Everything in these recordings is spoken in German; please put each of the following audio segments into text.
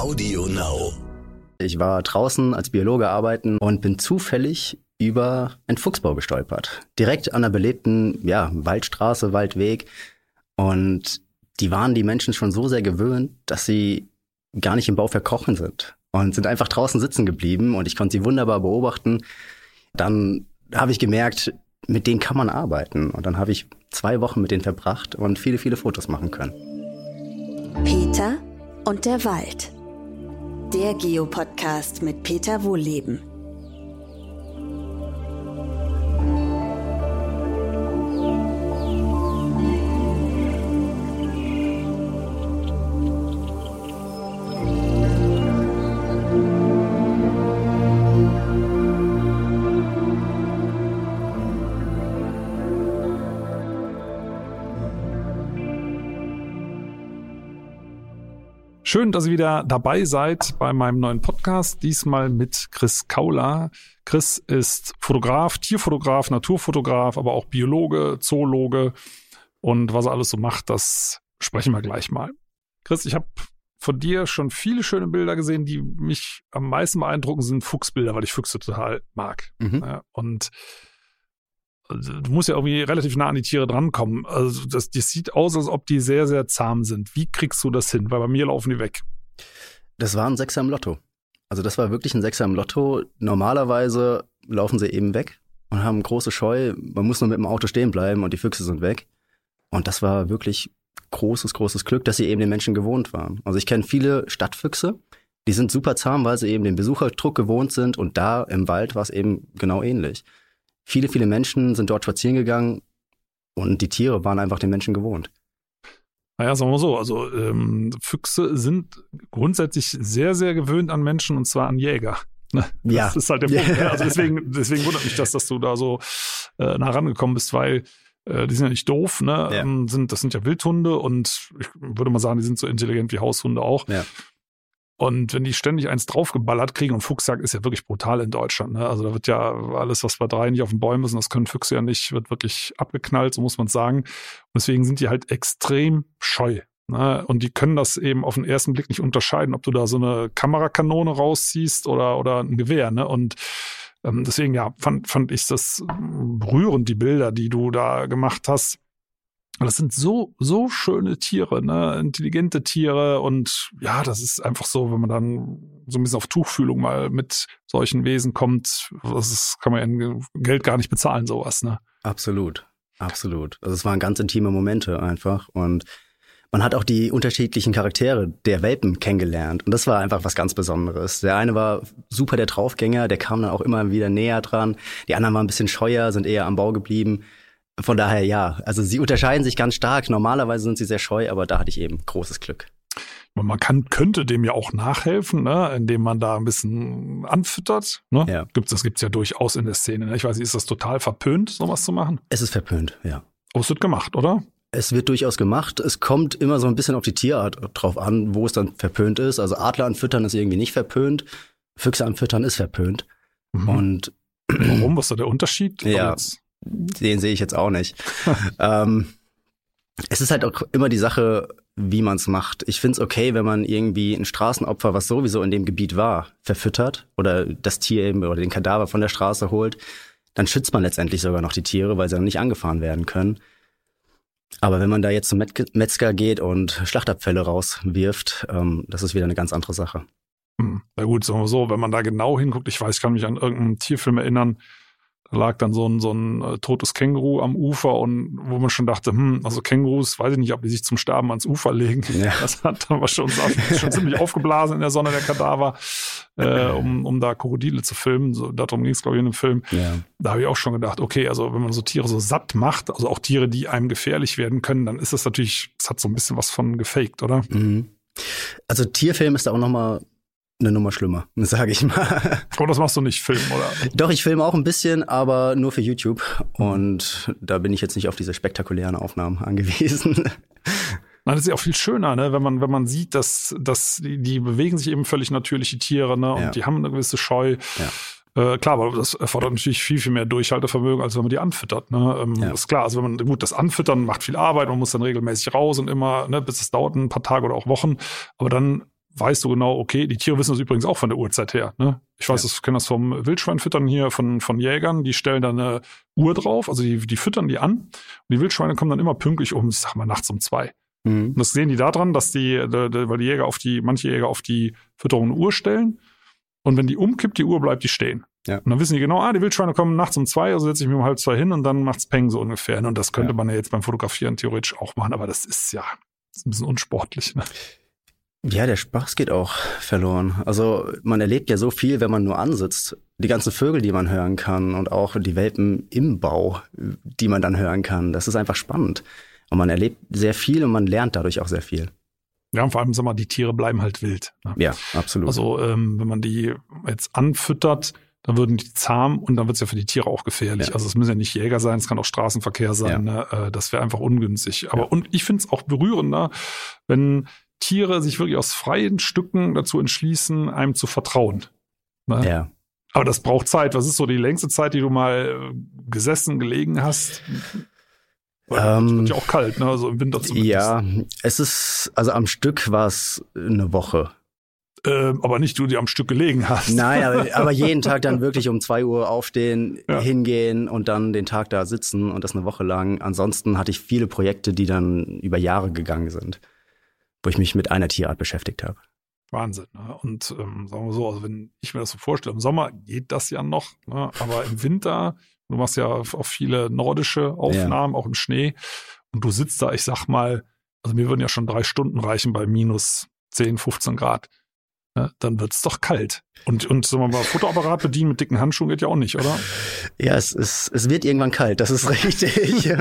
Audio Now. Ich war draußen als Biologe arbeiten und bin zufällig über einen Fuchsbau gestolpert. Direkt an der belebten Waldstraße, Waldweg. Und die Menschen schon so sehr gewöhnt, dass sie gar nicht im Bau verkrochen sind. Und sind einfach draußen sitzen geblieben und ich konnte sie wunderbar beobachten. Dann habe ich gemerkt, mit denen kann man arbeiten. Und dann habe ich 2 Wochen mit denen verbracht und viele, viele Fotos machen können. Peter und der Wald. Der Geo-Podcast mit Peter Wohlleben. Schön, dass ihr wieder dabei seid bei meinem neuen Podcast, diesmal mit Chris Kauler. Chris ist Fotograf, Tierfotograf, Naturfotograf, aber auch Biologe, Zoologe und was er alles so macht, das sprechen wir gleich mal. Chris, ich habe von dir schon viele schöne Bilder gesehen, die mich am meisten beeindrucken, sind Fuchsbilder, weil ich Füchse total mag. Ja, und du musst ja irgendwie relativ nah an die Tiere drankommen. Also das sieht aus, als ob die sehr, sehr zahm sind. Wie kriegst du das hin? Weil bei mir laufen die weg. Das war ein Sechser im Lotto. Also das war wirklich ein Sechser im Lotto. Normalerweise laufen sie eben weg und haben große Scheu. Man muss nur mit dem Auto stehen bleiben und die Füchse sind weg. Und das war wirklich großes Glück, dass sie eben den Menschen gewohnt waren. Also ich kenne viele Stadtfüchse, die sind super zahm, weil sie eben den Besucherdruck gewohnt sind. Und da im Wald war es eben genau ähnlich. Viele, viele Menschen sind dort spazieren gegangen und die Tiere waren einfach den Menschen gewohnt. Naja, sagen wir mal so, also Füchse sind grundsätzlich sehr, sehr gewöhnt an Menschen und zwar an Jäger. Ne? Ja. Das ist halt der Punkt. Ja. Also deswegen wundert mich dass du da so nah rangekommen bist, weil die sind ja nicht doof, ne? Ja. Das sind ja Wildhunde und ich würde mal sagen, die sind so intelligent wie Haushunde auch. Ja. Und wenn die ständig eins draufgeballert kriegen, und Fuchsjagd ist ja wirklich brutal in Deutschland, ne? Also da wird ja alles, was bei 3 nicht auf den Bäumen ist, und das können Füchse ja nicht, wird wirklich abgeknallt, so muss man es sagen. Und deswegen sind die halt extrem scheu, ne? Und die können das eben auf den ersten Blick nicht unterscheiden, ob du da so eine Kamerakanone rausziehst oder ein Gewehr, ne? Und deswegen, fand ich das berührend, die Bilder, die du da gemacht hast. Das sind so schöne Tiere, ne, intelligente Tiere und ja, das ist einfach so, wenn man dann so ein bisschen auf Tuchfühlung mal mit solchen Wesen kommt, kann man in Geld gar nicht bezahlen, sowas, ne? Absolut. Also es waren ganz intime Momente einfach und man hat auch die unterschiedlichen Charaktere der Welpen kennengelernt und das war einfach was ganz Besonderes. Der eine war super der Draufgänger, der kam dann auch immer wieder näher dran. Die anderen waren ein bisschen scheuer, sind eher am Bau geblieben. Von daher ja, also sie unterscheiden sich ganz stark. Normalerweise sind sie sehr scheu, aber da hatte ich eben großes Glück. Man könnte dem ja auch nachhelfen, ne, indem man da ein bisschen anfüttert. Ne? Ja. Das gibt's ja durchaus in der Szene. Ne? Ich weiß nicht, ist das total verpönt, sowas zu machen? Es ist verpönt, ja. Aber es wird gemacht, oder? Es wird durchaus gemacht. Es kommt immer so ein bisschen auf die Tierart drauf an, wo es dann verpönt ist. Also Adler anfüttern ist irgendwie nicht verpönt. Füchse anfüttern ist verpönt. Und warum? Was ist da der Unterschied? Ja. Den sehe ich jetzt auch nicht. Es ist halt auch immer die Sache, wie man es macht. Ich finde es okay, wenn man irgendwie ein Straßenopfer, was sowieso in dem Gebiet war, verfüttert oder das Tier eben oder den Kadaver von der Straße holt. Dann schützt man letztendlich sogar noch die Tiere, weil sie dann nicht angefahren werden können. Aber wenn man da jetzt zum Metzger geht und Schlachtabfälle rauswirft, das ist wieder eine ganz andere Sache. Na gut, sagen wir so, wenn man da genau hinguckt, ich kann mich an irgendeinen Tierfilm erinnern, da lag dann so ein totes Känguru am Ufer und wo man schon dachte, also Kängurus, weiß ich nicht, ob die sich zum Sterben ans Ufer legen. Ja. Das hat dann schon ziemlich aufgeblasen in der Sonne, der Kadaver, um da Krokodile zu filmen. So, darum ging es, glaube ich, in dem Film. Ja. Da habe ich auch schon gedacht, okay, also wenn man so Tiere so satt macht, also auch Tiere, die einem gefährlich werden können, dann ist das natürlich, es hat so ein bisschen was von gefaked, oder? Mhm. Also Tierfilm ist da auch nochmal eine Nummer schlimmer, sage ich mal. Oh, das machst du nicht, Film, oder? Doch, ich filme auch ein bisschen, aber nur für YouTube. Und da bin ich jetzt nicht auf diese spektakulären Aufnahmen angewiesen. Nein, das ist ja auch viel schöner, ne? Wenn man sieht, dass die bewegen sich eben völlig natürlich, die Tiere, ne? Und die haben eine gewisse Scheu. Ja. Klar, aber das erfordert natürlich viel, viel mehr Durchhaltevermögen, als wenn man die anfüttert. Ne? Das ist klar, also wenn man, das Anfüttern macht viel Arbeit, man muss dann regelmäßig raus und immer, ne, bis es dauert ein paar Tage oder auch Wochen. Aber dann weißt du genau, okay, die Tiere wissen das übrigens auch von der Uhrzeit her. Ne? Ich weiß, ich kenne das vom Wildschweinfüttern hier von Jägern, die stellen da eine Uhr drauf, also die füttern die an und die Wildschweine kommen dann immer pünktlich ich sag mal nachts um 2. Und das sehen die daran, dass weil die Jäger manche Jäger auf die Fütterung eine Uhr stellen und wenn die umkippt, die Uhr bleibt die stehen. Ja. Und dann wissen die genau, die Wildschweine kommen nachts um 2, also setze ich mich um 1:30 hin und dann macht's Peng so ungefähr. Und das könnte man ja jetzt beim Fotografieren theoretisch auch machen, aber das ist ein bisschen unsportlich, ne? Ja, der Spaß geht auch verloren. Also man erlebt ja so viel, wenn man nur ansitzt. Die ganzen Vögel, die man hören kann und auch die Welpen im Bau, die man dann hören kann. Das ist einfach spannend. Und man erlebt sehr viel und man lernt dadurch auch sehr viel. Ja, und vor allem, sag mal, die Tiere bleiben halt wild. Ne? Ja, absolut. Also wenn man die jetzt anfüttert, dann würden die zahm und dann wird's ja für die Tiere auch gefährlich. Ja. Also es müssen ja nicht Jäger sein, es kann auch Straßenverkehr sein. Ja. Ne? Das wäre einfach ungünstig. Aber und ich finde es auch berührender, wenn Tiere sich wirklich aus freien Stücken dazu entschließen, einem zu vertrauen. Ne? Ja. Aber das braucht Zeit. Was ist so die längste Zeit, die du mal gelegen hast? Es wird ja auch kalt, ne? Also im Winter zumindest. Ja, also am Stück war es eine Woche. Aber nicht du, die am Stück gelegen hast. Nein, aber jeden Tag dann wirklich um 2 Uhr aufstehen, hingehen und dann den Tag da sitzen und das eine Woche lang. Ansonsten hatte ich viele Projekte, die dann über Jahre gegangen sind, wo ich mich mit einer Tierart beschäftigt habe. Wahnsinn. Ne? Und sagen wir so, also wenn ich mir das so vorstelle, im Sommer geht das ja noch, ne? Aber im Winter, du machst ja auch viele nordische Aufnahmen, auch im Schnee. Und du sitzt da, ich sag mal, also mir würden ja schon 3 Stunden reichen bei minus 10, 15 Grad. Ja, dann wird's doch kalt. Und sagen wir mal, Fotoapparat bedienen mit dicken Handschuhen geht ja auch nicht, oder? Ja, es wird irgendwann kalt, das ist richtig.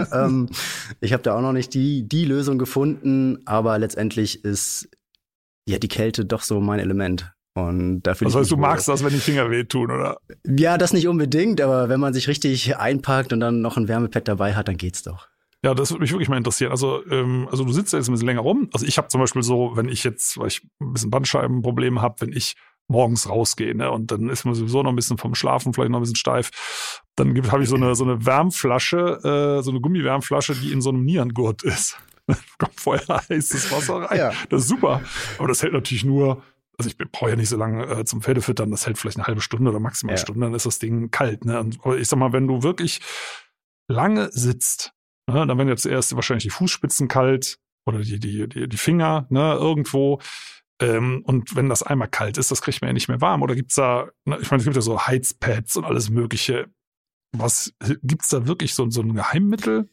Ich habe da auch noch nicht die Lösung gefunden, aber letztendlich ist ja die Kälte doch so mein Element. Und dafür das heißt, du magst das, wenn die Finger wehtun, oder? Ja, das nicht unbedingt, aber wenn man sich richtig einpackt und dann noch ein Wärmepad dabei hat, dann geht's doch. Ja, das würde mich wirklich mal interessieren. Also du sitzt ja jetzt ein bisschen länger rum. Also ich habe zum Beispiel so, wenn ich jetzt, weil ich ein bisschen Bandscheibenprobleme habe, wenn ich morgens rausgehe, ne, und dann ist man sowieso noch ein bisschen vom Schlafen vielleicht noch ein bisschen steif, dann habe ich so eine Wärmflasche, so eine Gummiwärmflasche, die in so einem Nierengurt ist. Da kommt vorher heißes Wasser rein. Ja. Das ist super. Aber das hält natürlich nur, also ich brauche ja nicht so lange zum Pferdefüttern, das hält vielleicht eine halbe Stunde oder maximal eine Stunde, dann ist das Ding kalt. Ne? Aber ich sag mal, wenn du wirklich lange sitzt, ne, dann werden jetzt erst wahrscheinlich die Fußspitzen kalt oder die Finger, ne, irgendwo. Und wenn das einmal kalt ist, das kriegt man ja nicht mehr warm. Oder gibt's da, ne, ich meine, es gibt ja so Heizpads und alles Mögliche. Gibt's da wirklich so ein Geheimmittel?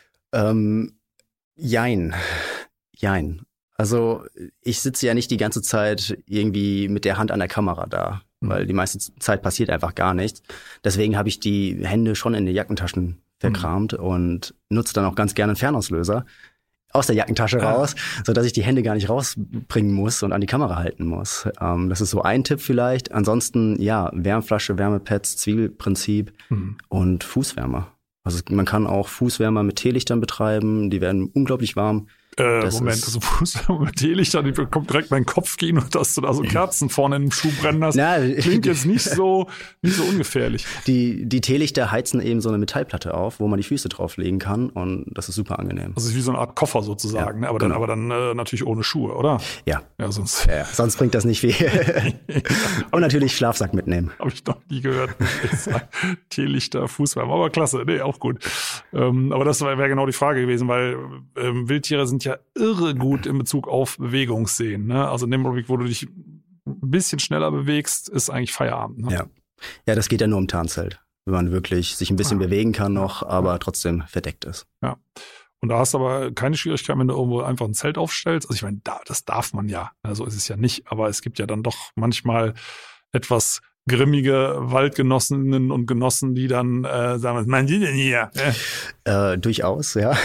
Jein. Also ich sitze ja nicht die ganze Zeit irgendwie mit der Hand an der Kamera da, weil die meiste Zeit passiert einfach gar nichts. Deswegen habe ich die Hände schon in den Jackentaschen verkramt und nutze dann auch ganz gerne einen Fernauslöser aus der Jackentasche raus, sodass ich die Hände gar nicht rausbringen muss und an die Kamera halten muss. Das ist so ein Tipp vielleicht. Ansonsten, ja, Wärmflasche, Wärmepads, Zwiebelprinzip und Fußwärmer. Also man kann auch Fußwärmer mit Teelichtern betreiben, die werden unglaublich warm. Moment, also Fußwärmer mit Teelichter, die bekommt direkt mein Kopfkino, dass du da so Kerzen vorne in den Schuh brennen hast. Klingt jetzt nicht so ungefährlich. Die Teelichter heizen eben so eine Metallplatte auf, wo man die Füße drauflegen kann und das ist super angenehm. Also es ist wie so eine Art Koffer sozusagen, ne? Aber dann natürlich ohne Schuhe, oder? Ja. Sonst bringt das nicht viel. Und natürlich Schlafsack mitnehmen. Habe ich noch nie gehört. Teelichter, Fußwärmer, aber klasse, nee, auch gut. Aber das wäre genau die Frage gewesen, weil Wildtiere sind ja irre gut in Bezug auf Bewegungssehen. Ne? Also in dem Augenblick, wo du dich ein bisschen schneller bewegst, ist eigentlich Feierabend. Ne? Ja, das geht ja nur im Tarnzelt, wenn man wirklich sich ein bisschen bewegen kann noch, aber trotzdem verdeckt ist. Ja. Und da hast du aber keine Schwierigkeit, wenn du irgendwo einfach ein Zelt aufstellst. Also ich meine, das darf man ja. So ist es ja nicht. Aber es gibt ja dann doch manchmal etwas grimmige Waldgenossinnen und Genossen, die dann sagen, was meinen die denn hier? Durchaus, ja.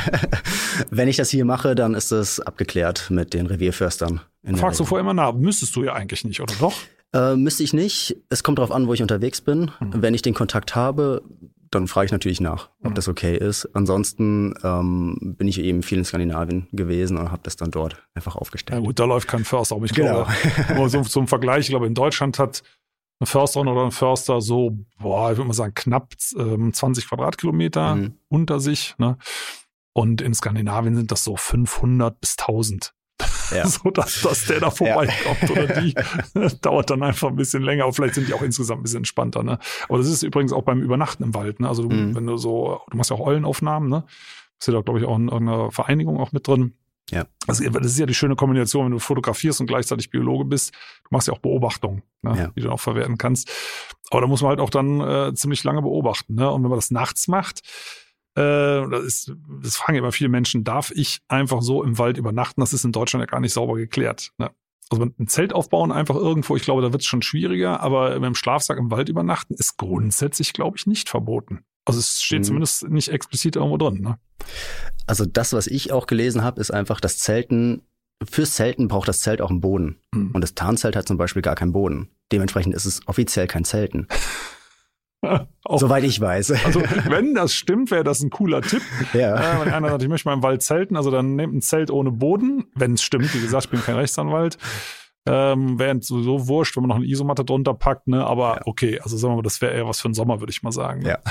Wenn ich das hier mache, dann ist es abgeklärt mit den Revierförstern. Fragst du vorher immer nach? Müsstest du ja eigentlich nicht, oder doch? Müsste ich nicht. Es kommt darauf an, wo ich unterwegs bin. Wenn ich den Kontakt habe, dann frage ich natürlich nach, ob das okay ist. Ansonsten bin ich eben viel in Skandinavien gewesen und habe das dann dort einfach aufgestellt. Ja gut, da läuft kein Förster. Aber ich glaube, so zum Vergleich, ich glaube, in Deutschland hat eine Försterin oder ein Förster so, ich würde mal sagen, knapp 20 Quadratkilometer unter sich. Ne? Und in Skandinavien sind das so 500 bis 1000. so dass der da vorbeikommt oder die, dauert dann einfach ein bisschen länger, aber vielleicht sind die auch insgesamt ein bisschen entspannter, ne? Aber das ist übrigens auch beim Übernachten im Wald, ne? Also wenn du machst ja auch Eulenaufnahmen, ne? Bist ja da, glaube ich, auch in irgendeiner Vereinigung auch mit drin. Ja. Also das ist ja die schöne Kombination, wenn du fotografierst und gleichzeitig Biologe bist. Du machst ja auch Beobachtungen, ne, die du dann auch verwerten kannst. Aber da muss man halt auch dann ziemlich lange beobachten. Ne? Und wenn man das nachts macht, das fragen ja immer viele Menschen, darf ich einfach so im Wald übernachten? Das ist in Deutschland ja gar nicht sauber geklärt. Ne? Also ein Zelt aufbauen einfach irgendwo, ich glaube, da wird es schon schwieriger. Aber mit dem Schlafsack im Wald übernachten ist grundsätzlich, glaube ich, nicht verboten. Also es steht zumindest nicht explizit irgendwo drin. Ne? Also das, was ich auch gelesen habe, ist einfach, fürs Zelten braucht das Zelt auch einen Boden. Und das Tarnzelt hat zum Beispiel gar keinen Boden. Dementsprechend ist es offiziell kein Zelten. Soweit ich weiß. Also wenn das stimmt, wäre das ein cooler Tipp. Ja. Wenn einer sagt, ich möchte mal im Wald zelten, also dann nehmt ein Zelt ohne Boden, wenn es stimmt. Wie gesagt, ich bin kein Rechtsanwalt. Wäre sowieso wurscht, wenn man noch eine Isomatte drunter packt, ne? Aber okay, also sagen wir mal, das wäre eher was für den Sommer, würde ich mal sagen. Ja.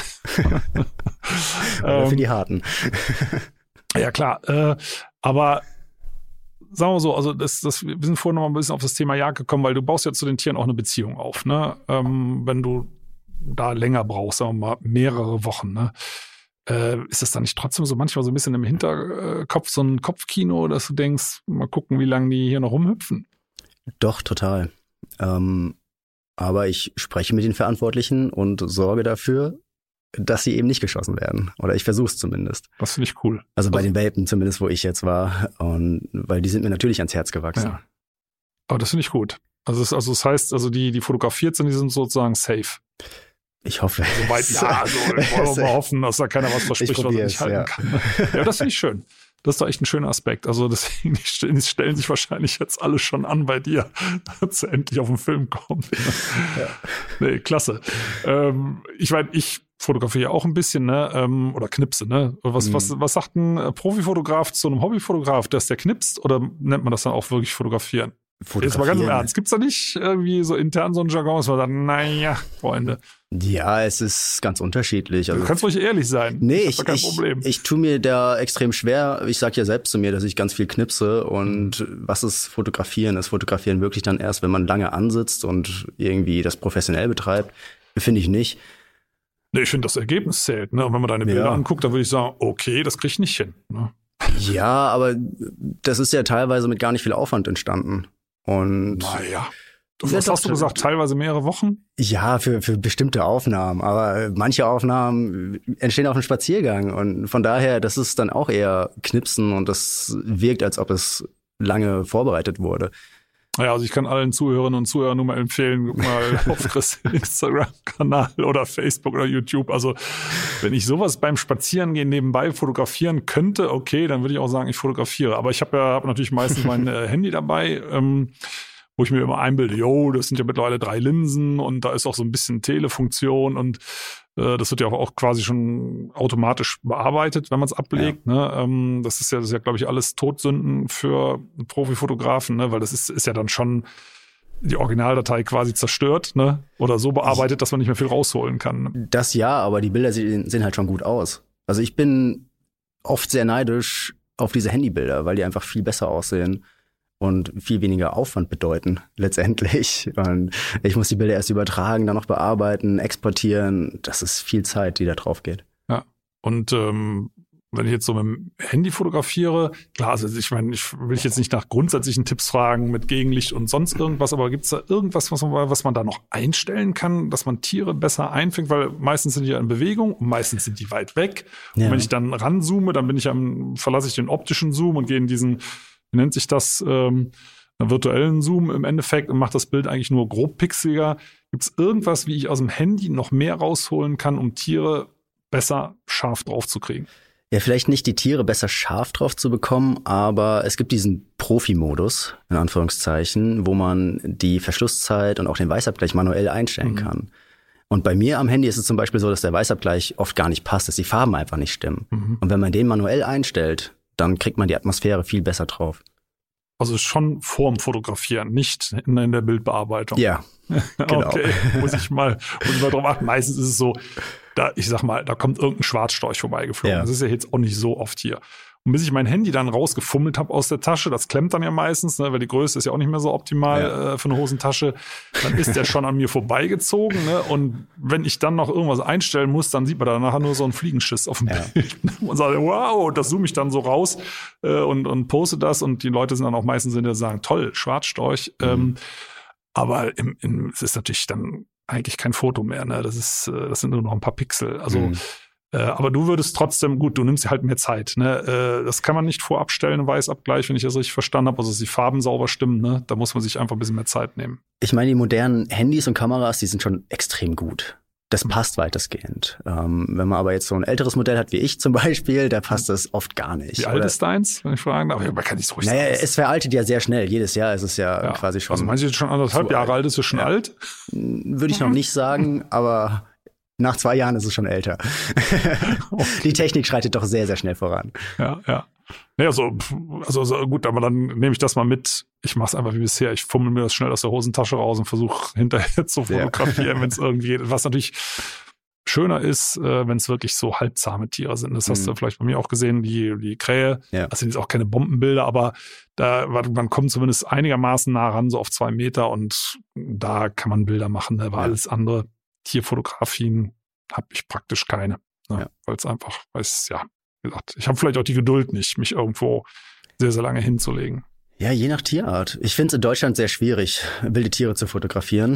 Für die Harten. Ja, klar. Aber sagen wir so, also wir sind vorhin noch mal ein bisschen auf das Thema Jagd gekommen, weil du baust ja zu den Tieren auch eine Beziehung auf, ne? Wenn du da länger brauchst, sagen wir mal mehrere Wochen, ne? Ist das dann nicht trotzdem so manchmal so ein bisschen im Hinterkopf so ein Kopfkino, dass du denkst, mal gucken, wie lange die hier noch rumhüpfen? Doch, total. Aber ich spreche mit den Verantwortlichen und sorge dafür, dass sie eben nicht geschossen werden. Oder ich versuche es zumindest. Das finde ich cool. Also bei den Welpen zumindest, wo ich jetzt war. Und weil die sind mir natürlich ans Herz gewachsen. Ja. Aber das finde ich gut. Also das heißt, also die fotografiert sind, die sind sozusagen safe. Ich hoffe. Soweit, ja, also wollen wir mal hoffen, dass da keiner was verspricht, was er nicht halten kann. Ja, das finde ich schön. Das ist doch echt ein schöner Aspekt. Also deswegen die stellen sich wahrscheinlich jetzt alle schon an bei dir, dass er endlich auf den Film kommt. Ja. Nee, klasse. Ich meine, ich fotografiere auch ein bisschen, ne? Oder knipse, ne? Was sagt ein Profifotograf zu einem Hobbyfotograf, dass der knipst? Oder nennt man das dann auch wirklich fotografieren? Jetzt mal ganz im Ernst. Gibt's da nicht irgendwie so intern so ein Jargon, dass man sagt, naja, Freunde. Ja, es ist ganz unterschiedlich. Also, du kannst ruhig ehrlich sein. Nee, ich tue mir da extrem schwer. Ich sag ja selbst zu mir, dass ich ganz viel knipse. Und was ist Fotografieren? Ist Fotografieren wirklich dann erst, wenn man lange ansitzt und irgendwie das professionell betreibt? Finde ich nicht. Nee, ich finde, das Ergebnis zählt. Ne? Und wenn man deine Bilder anguckt, dann würde ich sagen, okay, das krieg ich nicht hin. Ne? Ja, aber das ist ja teilweise mit gar nicht viel Aufwand entstanden. Und naja, was hast du gesagt, teilweise mehrere Wochen? Ja, für bestimmte Aufnahmen. Aber manche Aufnahmen entstehen auf einem Spaziergang. Und von daher, das ist dann auch eher Knipsen und das wirkt, als ob es lange vorbereitet wurde. Ja, also ich kann allen Zuhörerinnen und Zuhörern nur mal empfehlen, guck mal auf Chris Instagram-Kanal oder Facebook oder YouTube. Also wenn ich sowas beim Spazierengehen nebenbei fotografieren könnte, okay, dann würde ich auch sagen, ich fotografiere. Aber ich habe natürlich meistens mein Handy dabei, wo ich mir immer einbilde, das sind ja mittlerweile 3 Linsen und da ist auch so ein bisschen Telefunktion und das wird ja auch quasi schon automatisch bearbeitet, wenn man es ablegt. Ja. Ne? Das ist ja, glaube ich, alles Todsünden für Profifotografen, ne? Weil das ist ja dann schon die Originaldatei quasi zerstört, ne? Oder so bearbeitet, dass man nicht mehr viel rausholen kann. Das ja, aber die Bilder sehen halt schon gut aus. Also ich bin oft sehr neidisch auf diese Handybilder, weil die einfach viel besser aussehen und viel weniger Aufwand bedeuten letztendlich. Und ich muss die Bilder erst übertragen, dann noch bearbeiten, exportieren. Das ist viel Zeit, die da drauf geht. Ja, und wenn ich jetzt so mit dem Handy fotografiere, klar, also ich meine, ich will jetzt nicht nach grundsätzlichen Tipps fragen mit Gegenlicht und sonst irgendwas, aber gibt es da irgendwas, was man da noch einstellen kann, dass man Tiere besser einfängt? Weil meistens sind die ja in Bewegung und meistens sind die weit weg. Ja. Und wenn ich dann ranzoome, dann verlasse ich den optischen Zoom und gehe in diesen, wie nennt sich das, einen virtuellen Zoom im Endeffekt und mache das Bild eigentlich nur grob pixeliger. Gibt es irgendwas, wie ich aus dem Handy noch mehr rausholen kann, um Tiere besser scharf drauf zu kriegen? Ja, vielleicht nicht die Tiere besser scharf drauf zu bekommen, aber es gibt diesen Profi-Modus, in Anführungszeichen, wo man die Verschlusszeit und auch den Weißabgleich manuell einstellen kann. Und bei mir am Handy ist es zum Beispiel so, dass der Weißabgleich oft gar nicht passt, dass die Farben einfach nicht stimmen. Und wenn man den manuell einstellt, dann kriegt man die Atmosphäre viel besser drauf. Also schon vorm Fotografieren, nicht in der Bildbearbeitung. Ja, genau. Okay, muss ich mal drauf achten. Meistens ist es so, da kommt irgendein Schwarzstorch vorbeigeflogen. Ja. Das ist ja jetzt auch nicht so oft hier. Und bis ich mein Handy dann rausgefummelt habe aus der Tasche, das klemmt dann ja meistens, ne, weil die Größe ist ja auch nicht mehr so optimal für eine Hosentasche, dann ist der schon an mir vorbeigezogen. Ne? Und wenn ich dann noch irgendwas einstellen muss, dann sieht man da nachher nur so einen Fliegenschiss auf dem Bild. Und sagt, wow, das zoome ich dann so raus und poste das. Und die Leute sind dann auch meistens die sagen, toll, Schwarzstorch. Aber es ist natürlich dann eigentlich kein Foto mehr. Ne? Das sind nur noch ein paar Pixel. Also aber du würdest trotzdem, gut, du nimmst dir halt mehr Zeit. Ne? Das kann man nicht vorab stellen, Weißabgleich, wenn ich das richtig verstanden habe. Also dass die Farben sauber stimmen, ne? Da muss man sich einfach ein bisschen mehr Zeit nehmen. Ich meine, die modernen Handys und Kameras, die sind schon extrem gut. Das passt weitestgehend. Wenn man aber jetzt so ein älteres Modell hat wie ich zum Beispiel, da passt das oft gar nicht. Wie alt ist deins, wenn ich fragen darf? Aber man kann nicht so ruhig sagen. Es veraltet ja sehr schnell. Jedes Jahr ist es ja quasi schon. Also meinst du jetzt schon 1,5 Jahre alt, ist es schon alt? Würde ich noch nicht sagen, aber nach 2 Jahren ist es schon älter. Die Technik schreitet doch sehr, sehr schnell voran. Ja. Naja, also gut, aber dann nehme ich das mal mit. Ich mache es einfach wie bisher. Ich fummel mir das schnell aus der Hosentasche raus und versuche hinterher zu fotografieren, wenn es irgendwie geht. Was natürlich schöner ist, wenn es wirklich so halbzahme Tiere sind. Das hast du vielleicht bei mir auch gesehen, die Krähe. Ja. Das sind jetzt auch keine Bombenbilder, aber man kommt zumindest einigermaßen nah ran, so auf 2 Meter, und da kann man Bilder machen. Ne? Aber alles andere, Tierfotografien, habe ich praktisch keine. Ne? Weil es einfach, wie gesagt, ich habe vielleicht auch die Geduld nicht, mich irgendwo sehr, sehr lange hinzulegen. Ja, je nach Tierart. Ich finde es in Deutschland sehr schwierig, wilde Tiere zu fotografieren.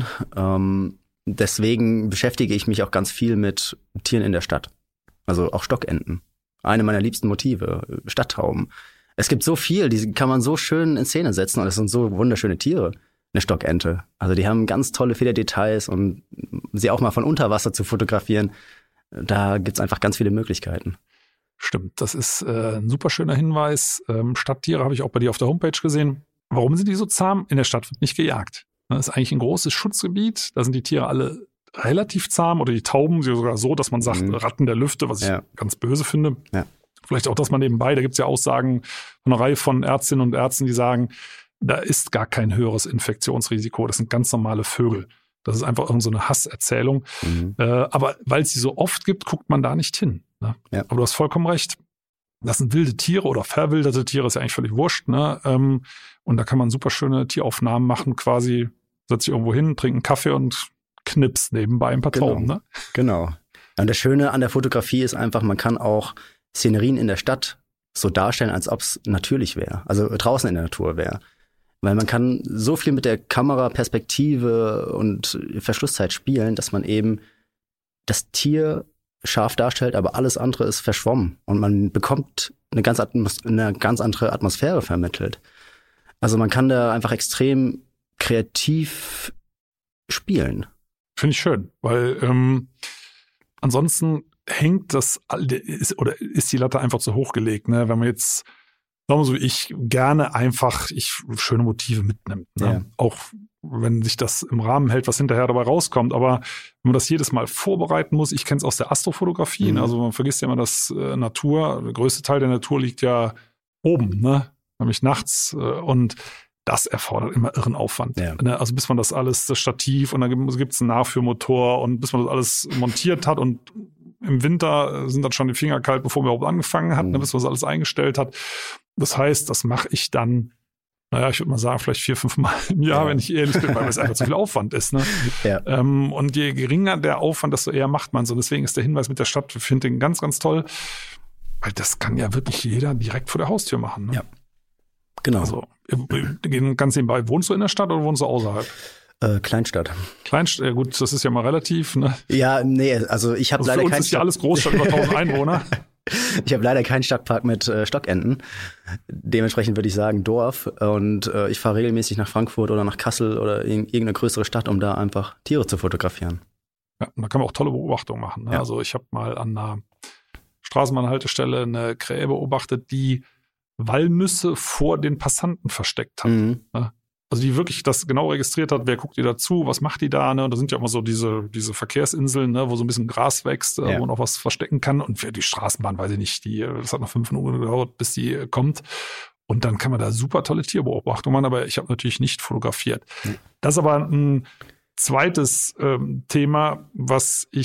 Deswegen beschäftige ich mich auch ganz viel mit Tieren in der Stadt. Also auch Stockenten. Eine meiner liebsten Motive, Stadttauben. Es gibt so viel, die kann man so schön in Szene setzen, und es sind so wunderschöne Tiere. Eine Stockente. Also die haben ganz tolle Federdetails, und sie auch mal von unter Wasser zu fotografieren, da gibt's einfach ganz viele Möglichkeiten. Stimmt, das ist ein super schöner Hinweis. Stadttiere habe ich auch bei dir auf der Homepage gesehen. Warum sind die so zahm? In der Stadt wird nicht gejagt. Das ist eigentlich ein großes Schutzgebiet. Da sind die Tiere alle relativ zahm, oder die Tauben sogar so, dass man sagt, Ratten der Lüfte, was ich ganz böse finde. Ja. Vielleicht auch, dass man nebenbei, da gibt es ja Aussagen von einer Reihe von Ärztinnen und Ärzten, die sagen, da ist gar kein höheres Infektionsrisiko. Das sind ganz normale Vögel. Das ist einfach irgend so eine Hasserzählung. Aber weil es sie so oft gibt, guckt man da nicht hin. Ne? Ja. Aber du hast vollkommen recht. Das sind wilde Tiere oder verwilderte Tiere, ist ja eigentlich völlig wurscht. Ne? Und da kann man super schöne Tieraufnahmen machen, quasi setzt sich irgendwo hin, trinkt einen Kaffee und knipst nebenbei ein paar Tauben. Ne? Genau. Und das Schöne an der Fotografie ist einfach, man kann auch Szenerien in der Stadt so darstellen, als ob es natürlich wäre. Also draußen in der Natur wäre. Weil man kann so viel mit der Kameraperspektive und Verschlusszeit spielen, dass man eben das Tier scharf darstellt, aber alles andere ist verschwommen. Und man bekommt eine ganz andere Atmosphäre vermittelt. Also man kann da einfach extrem kreativ spielen. Finde ich schön, weil ansonsten ist die Latte einfach zu hoch gelegt. Ne? Wenn man jetzt, sagen wir so, ich gerne einfach schöne Motive mitnimmt. Ne? Ja. Auch wenn sich das im Rahmen hält, was hinterher dabei rauskommt. Aber wenn man das jedes Mal vorbereiten muss, ich kenne es aus der Astrofotografie. Also man vergisst ja immer, dass der größte Teil der Natur liegt ja oben, ne? Nämlich nachts. Und das erfordert immer irren Aufwand. Ja. Ne? Also bis man das Stativ, und dann gibt's einen Nachführmotor, und bis man das alles montiert hat, und im Winter sind dann schon die Finger kalt, bevor man überhaupt angefangen hat, bis man das alles eingestellt hat. Das heißt, das mache ich dann, ich würde mal sagen, vielleicht 4-5 Mal im Jahr, wenn ich ehrlich bin, weil es einfach zu viel Aufwand ist. Ne? Ja. Und je geringer der Aufwand, desto eher macht man so. Deswegen ist der Hinweis mit der Stadt, ich finde den ganz, ganz toll, weil das kann ja wirklich jeder direkt vor der Haustür machen. Ne? Ja, genau. Also ganz nebenbei, wohnst du in der Stadt oder wohnst du außerhalb? Kleinstadt. Kleinstadt, gut, das ist ja mal relativ, ne? Ja, nee, also ich habe leider keinen. Für uns ist ja alles Großstadt über 1000 Einwohner. Ich habe leider keinen Stadtpark mit Stockenten. Dementsprechend würde ich sagen Dorf. Und ich fahre regelmäßig nach Frankfurt oder nach Kassel oder irgendeine größere Stadt, um da einfach Tiere zu fotografieren. Ja, und da kann man auch tolle Beobachtungen machen. Ne? Ja. Also ich habe mal an einer Straßenbahnhaltestelle eine Krähe beobachtet, die Walnüsse vor den Passanten versteckt hat. Ne? Also die wirklich das genau registriert hat, wer guckt ihr dazu, was macht die da, ne? Und da sind ja immer so diese Verkehrsinseln, ne, wo so ein bisschen Gras wächst, wo man auch was verstecken kann. Und für die Straßenbahn, weiß ich nicht, das hat noch 5 Minuten gedauert, bis die kommt. Und dann kann man da super tolle Tierbeobachtungen machen, aber ich habe natürlich nicht fotografiert. Das ist aber ein zweites Thema, was ich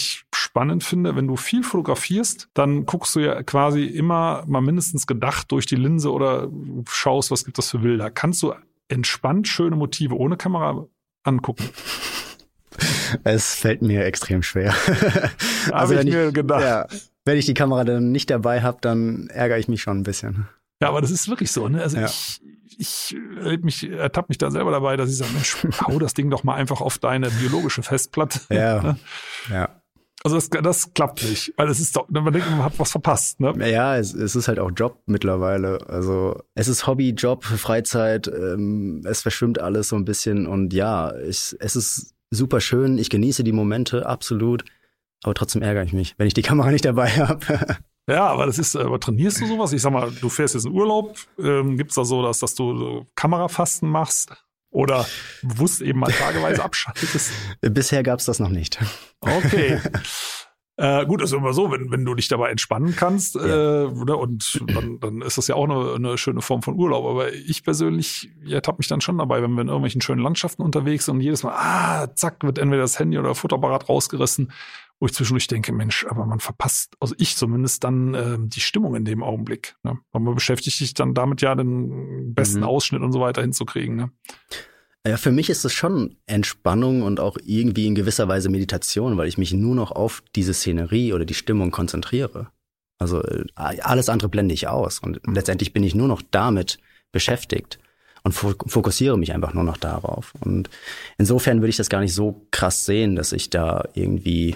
spannend finde, wenn du viel fotografierst, dann guckst du ja quasi immer mal mindestens gedacht durch die Linse oder schaust, was gibt es für Bilder. Kannst du entspannt schöne Motive ohne Kamera angucken? Es fällt mir extrem schwer. Also habe ich mir gedacht. Ja, wenn ich die Kamera dann nicht dabei habe, dann ärgere ich mich schon ein bisschen. Ja, aber das ist wirklich so, ne? Also ich ertappe mich da selber dabei, dass ich sage, Mensch, hau das Ding doch mal einfach auf deine biologische Festplatte. Ja, ne? Ja. Also das klappt nicht, weil es ist doch, man denkt, man hat was verpasst, ne? Ja, es ist halt auch Job mittlerweile. Also es ist Hobby, Job, Freizeit, es verschwimmt alles so ein bisschen und ja, es ist super schön, ich genieße die Momente, absolut, aber trotzdem ärgere ich mich, wenn ich die Kamera nicht dabei habe. Ja, aber trainierst du sowas? Ich sag mal, du fährst jetzt in Urlaub, gibt's da so, dass du so Kamerafasten machst oder bewusst eben mal tageweise abschaltest? Bisher gab's das noch nicht. Okay. Gut, ist immer so, wenn du dich dabei entspannen kannst, und dann ist das ja auch eine schöne Form von Urlaub. Aber ich persönlich ertappe mich dann schon dabei, wenn wir in irgendwelchen schönen Landschaften unterwegs sind und jedes Mal, zack, wird entweder das Handy oder Fotoapparat rausgerissen, wo ich zwischendurch denke, Mensch, aber man verpasst, also ich zumindest, dann die Stimmung in dem Augenblick. Ne? Weil man beschäftigt sich dann damit ja, den besten Ausschnitt und so weiter hinzukriegen. Ne? Ja, für mich ist es schon Entspannung und auch irgendwie in gewisser Weise Meditation, weil ich mich nur noch auf diese Szenerie oder die Stimmung konzentriere. Also alles andere blende ich aus und letztendlich bin ich nur noch damit beschäftigt und fokussiere mich einfach nur noch darauf. Und insofern würde ich das gar nicht so krass sehen, dass ich da irgendwie,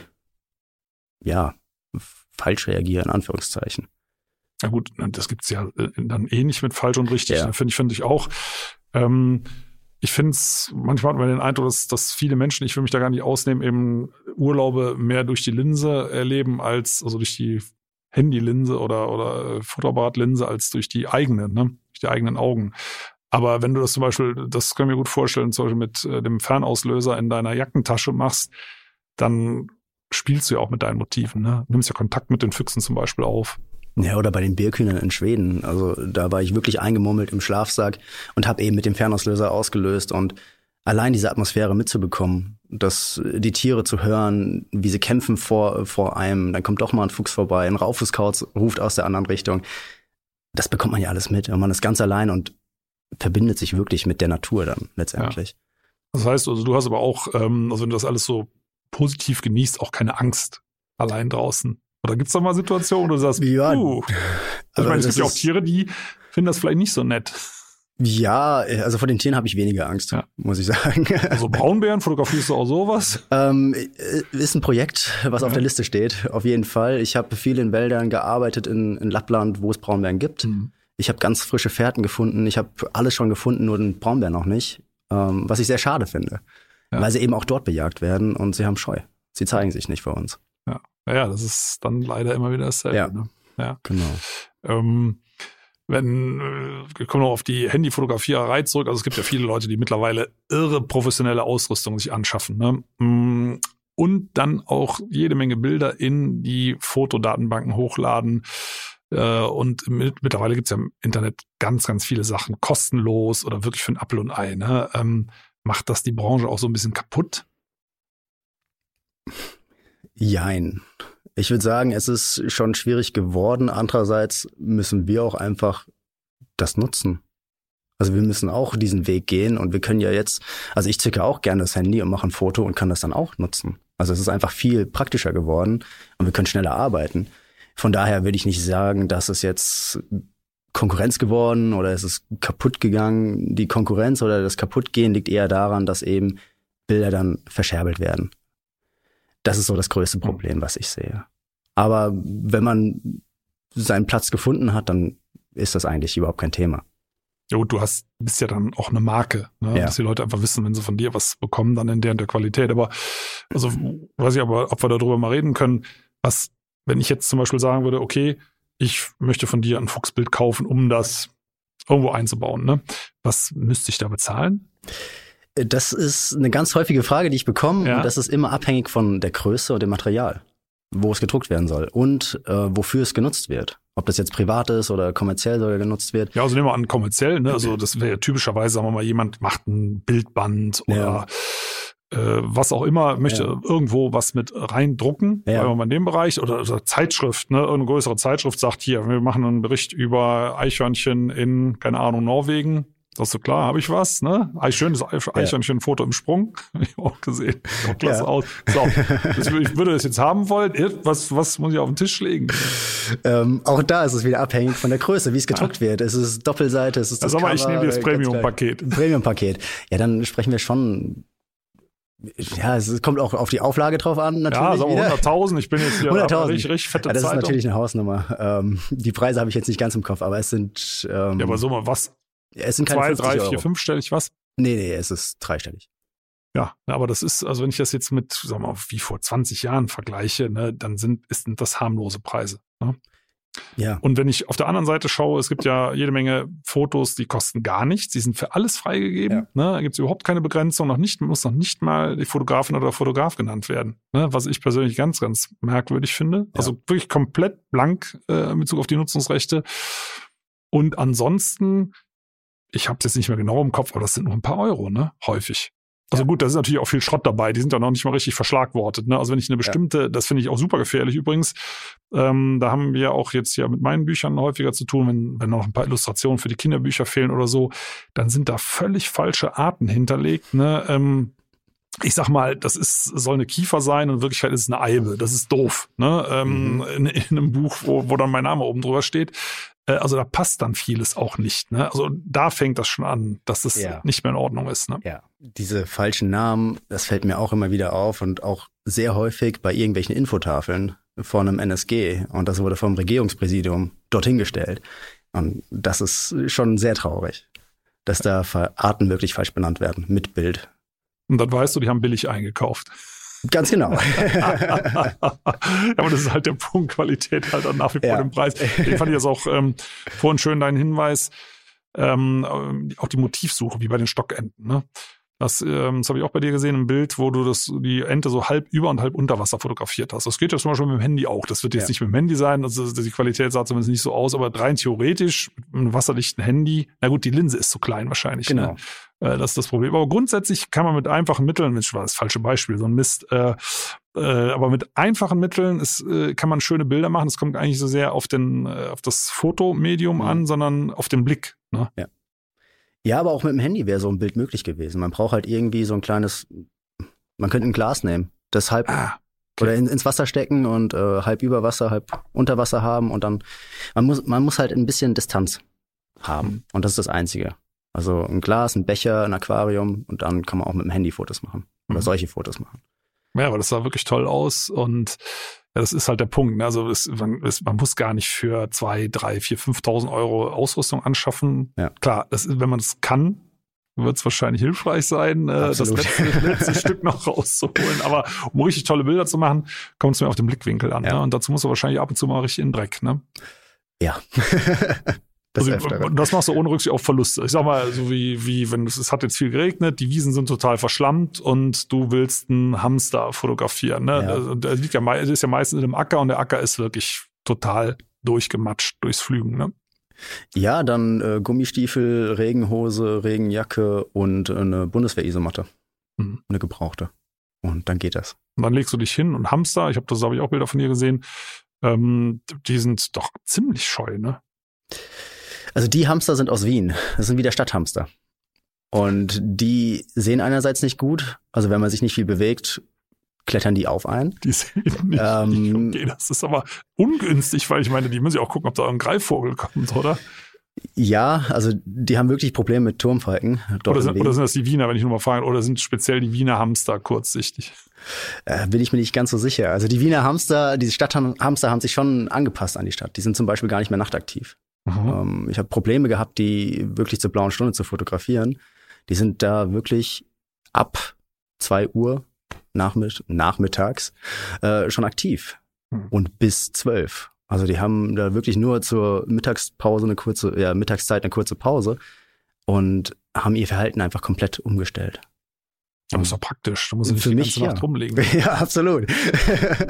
falsch reagiere, in Anführungszeichen. Ja gut, das gibt's ja dann nicht mit falsch und richtig. Ja. Finde ich auch. Ich finde es, manchmal hat man den Eindruck, dass viele Menschen, ich will mich da gar nicht ausnehmen, eben Urlaube mehr durch die Linse erleben also durch die Handylinse oder Fotoapparatlinse als durch die eigenen, ne? Durch die eigenen Augen. Aber wenn du das zum Beispiel, das kann ich mir gut vorstellen, zum Beispiel mit dem Fernauslöser in deiner Jackentasche machst, dann spielst du ja auch mit deinen Motiven, ne? Nimmst ja Kontakt mit den Füchsen zum Beispiel auf. Ja, oder bei den Birkhühnern in Schweden. Also da war ich wirklich eingemummelt im Schlafsack und habe eben mit dem Fernauslöser ausgelöst. Und allein diese Atmosphäre mitzubekommen, dass die Tiere zu hören, wie sie kämpfen vor einem, dann kommt doch mal ein Fuchs vorbei, ein Raufuchskauz ruft aus der anderen Richtung. Das bekommt man ja alles mit. Und man ist ganz allein und verbindet sich wirklich mit der Natur dann letztendlich. Ja. Das heißt, also du hast aber auch, also wenn du das alles so positiv genießt, auch keine Angst allein draußen. Oder gibt's da mal Situationen, wo du sagst, ja, also ich meine, es gibt ja auch Tiere, die finden das vielleicht nicht so nett. Ja, also vor den Tieren habe ich weniger Angst, muss ich sagen. Also Braunbären, fotografierst du auch sowas? Ist ein Projekt, was auf der Liste steht, auf jeden Fall. Ich habe viel in Wäldern gearbeitet in Lappland, wo es Braunbären gibt. Ich habe ganz frische Fährten gefunden. Ich habe alles schon gefunden, nur den Braunbär noch nicht. Was ich sehr schade finde, weil sie eben auch dort bejagt werden und sie haben Scheu. Sie zeigen sich nicht vor uns. Ja, das ist dann leider immer wieder dasselbe. Ja, ne? Ja. Genau. Wir kommen noch auf die Handyfotografiererei zurück. Also es gibt ja viele Leute, die mittlerweile irre professionelle Ausrüstung sich anschaffen, ne? Und dann auch jede Menge Bilder in die Fotodatenbanken hochladen. Und mittlerweile gibt's ja im Internet ganz, ganz viele Sachen kostenlos oder wirklich für ein Apfel und Ei. Ne? Macht das die Branche auch so ein bisschen kaputt? Jein. Ich würde sagen, es ist schon schwierig geworden. Andererseits müssen wir auch einfach das nutzen. Also wir müssen auch diesen Weg gehen und wir können ja jetzt, also ich zücke auch gerne das Handy und mache ein Foto und kann das dann auch nutzen. Also es ist einfach viel praktischer geworden und wir können schneller arbeiten. Von daher würde ich nicht sagen, dass es jetzt Konkurrenz geworden oder es ist kaputt gegangen. Die Konkurrenz oder das Kaputtgehen liegt eher daran, dass eben Bilder dann verscherbelt werden. Das ist so das größte Problem, was ich sehe. Aber wenn man seinen Platz gefunden hat, dann ist das eigentlich überhaupt kein Thema. Ja gut, bist ja dann auch eine Marke, ne? Ja. Dass die Leute einfach wissen, wenn sie von dir was bekommen, dann in der und der Qualität. Aber, also weiß ich aber, ob wir darüber mal reden können, wenn ich jetzt zum Beispiel sagen würde, okay, ich möchte von dir ein Fuchsbild kaufen, um das irgendwo einzubauen, ne? Was müsste ich da bezahlen? Das ist eine ganz häufige Frage, die ich bekomme. Ja. Und das ist immer abhängig von der Größe und dem Material, wo es gedruckt werden soll und wofür es genutzt wird. Ob das jetzt privat ist oder kommerziell soll genutzt wird. Ja, also nehmen wir an, kommerziell, ne? Also das wäre ja typischerweise, sagen wir mal, jemand macht ein Bildband oder was auch immer, möchte irgendwo was mit reindrucken, in dem Bereich, oder Zeitschrift, ne, irgendeine größere Zeitschrift sagt, hier, wir machen einen Bericht über Eichhörnchen in, keine Ahnung, Norwegen. Das ist so klar, habe ich was, ne? Schönes Eichhörnchen-Foto im Sprung. Habe ich auch gesehen. Auch klasse aus. So, ich würde das jetzt haben wollen. Was muss ich auf den Tisch legen? Auch da ist es wieder abhängig von der Größe, wie es gedruckt wird. Es ist Doppelseite, es ist das Cover. Ich nehme das Premium-Paket. Premium-Paket. Ja, dann sprechen wir schon. Ja, es kommt auch auf die Auflage drauf an, natürlich. Ja, so 100.000. Ich bin jetzt hier richtig fette Zeitung. Das ist natürlich eine Hausnummer. Die Preise habe ich jetzt nicht ganz im Kopf, aber es sind. Ja, aber so mal was? Es sind keine 2, 3, 4, Euro. 5-stellig was? Nee, es ist 3-stellig. Ja, aber das ist, also wenn ich das jetzt mit, sagen wir mal, wie vor 20 Jahren vergleiche, ne, dann sind das harmlose Preise. Ne? Ja. Und wenn ich auf der anderen Seite schaue, es gibt ja jede Menge Fotos, die kosten gar nichts, die sind für alles freigegeben. Ja. Ne? Da gibt es überhaupt keine Begrenzung, muss noch nicht mal die Fotografin oder der Fotograf genannt werden. Ne? Was ich persönlich ganz, ganz merkwürdig finde. Ja. Also wirklich komplett blank in Bezug auf die Nutzungsrechte. Und ansonsten, ich habe es jetzt nicht mehr genau im Kopf, aber das sind nur ein paar Euro, ne? Häufig. Also gut, da ist natürlich auch viel Schrott dabei, die sind ja noch nicht mal richtig verschlagwortet, ne? Also wenn ich eine bestimmte, das finde ich auch super gefährlich übrigens, da haben wir auch jetzt ja mit meinen Büchern häufiger zu tun, wenn noch ein paar Illustrationen für die Kinderbücher fehlen oder so, dann sind da völlig falsche Arten hinterlegt, ne? Ich sag mal, soll eine Kiefer sein und in Wirklichkeit ist es eine Eibe. Das ist doof, ne? In einem Buch, wo dann mein Name oben drüber steht. Also da passt dann vieles auch nicht, ne? Also da fängt das schon an, dass das nicht mehr in Ordnung ist, ne? Ja, diese falschen Namen, das fällt mir auch immer wieder auf und auch sehr häufig bei irgendwelchen Infotafeln von einem NSG. Und das wurde vom Regierungspräsidium dorthin gestellt. Und das ist schon sehr traurig, dass da Arten wirklich falsch benannt werden, mit Bild. Und dann weißt du, die haben billig eingekauft. Ganz genau. Ja, aber das ist halt der Punkt, Qualität halt dann nach wie vor den Preis. Den fand ich jetzt auch vorhin schön, deinen Hinweis, auch die Motivsuche, wie bei den Stockenten, ne? Das habe ich auch bei dir gesehen im Bild, wo du die Ente so halb über und halb unter Wasser fotografiert hast. Das geht ja zum Beispiel mit dem Handy auch. Das wird jetzt nicht mit dem Handy sein, also die Qualität sah zumindest nicht so aus, aber rein theoretisch mit einem wasserdichten Handy, na gut, die Linse ist zu klein wahrscheinlich. Genau. Ne? Das ist das Problem. Aber grundsätzlich kann man mit einfachen Mitteln, das war das falsche Beispiel, so ein Mist, aber mit einfachen Mitteln kann man schöne Bilder machen. Es kommt eigentlich so sehr auf das Fotomedium an, sondern auf den Blick. Ne? Ja. Ja, aber auch mit dem Handy wäre so ein Bild möglich gewesen. Man braucht halt irgendwie so ein kleines, man könnte ein Glas nehmen, das halb oder ins Wasser stecken und halb über Wasser, halb unter Wasser haben und dann, man muss halt ein bisschen Distanz haben und das ist das Einzige. Also ein Glas, ein Becher, ein Aquarium und dann kann man auch mit dem Handy Fotos machen oder solche Fotos machen. Ja, aber das sah wirklich toll aus und ja, das ist halt der Punkt. Ne? Also man muss gar nicht für 2, 3, 4, 5.000 Euro Ausrüstung anschaffen. Ja. Klar, wenn man das kann, wird es wahrscheinlich hilfreich sein, das letzte Stück noch rauszuholen. Aber um richtig tolle Bilder zu machen, kommt es mir auf den Blickwinkel an. Ja. Ne? Und dazu muss er wahrscheinlich ab und zu mal richtig in den Dreck. Ne? Ja. Das machst du ohne Rücksicht auf Verluste. Ich sag mal, so wie wenn es hat jetzt viel geregnet, die Wiesen sind total verschlammt und du willst einen Hamster fotografieren. Ne? Ja. Der ist ja meistens in einem Acker und der Acker ist wirklich total durchgematscht durchs Flügen. Ne? Ja, dann Gummistiefel, Regenhose, Regenjacke und eine Bundeswehr-Isomatte. Eine gebrauchte. Und dann geht das. Und dann legst du dich hin und Hamster, habe ich auch Bilder von dir gesehen, die sind doch ziemlich scheu, ne? Also die Hamster sind aus Wien. Das sind wieder Stadthamster. Und die sehen einerseits nicht gut. Also wenn man sich nicht viel bewegt, klettern die auf einen. Die sehen nicht. Okay, das ist aber ungünstig, weil ich meine, die müssen ja auch gucken, ob da ein Greifvogel kommt, oder? Ja, also die haben wirklich Probleme mit Turmfalken. Oder sind das die Wiener, wenn ich nur mal frage, oder sind speziell die Wiener Hamster kurzsichtig? Bin ich mir nicht ganz so sicher. Also die Wiener Hamster, diese Stadthamster haben sich schon angepasst an die Stadt. Die sind zum Beispiel gar nicht mehr nachtaktiv. Ich habe Probleme gehabt, die wirklich zur blauen Stunde zu fotografieren. Die sind da wirklich ab 2 Uhr nachmittags schon aktiv und bis 12. Also die haben da wirklich nur zur Mittagspause Mittagszeit eine kurze Pause und haben ihr Verhalten einfach komplett umgestellt. Aber ist doch praktisch. Du musst nicht die ganze Nacht rumlegen. Ja, absolut.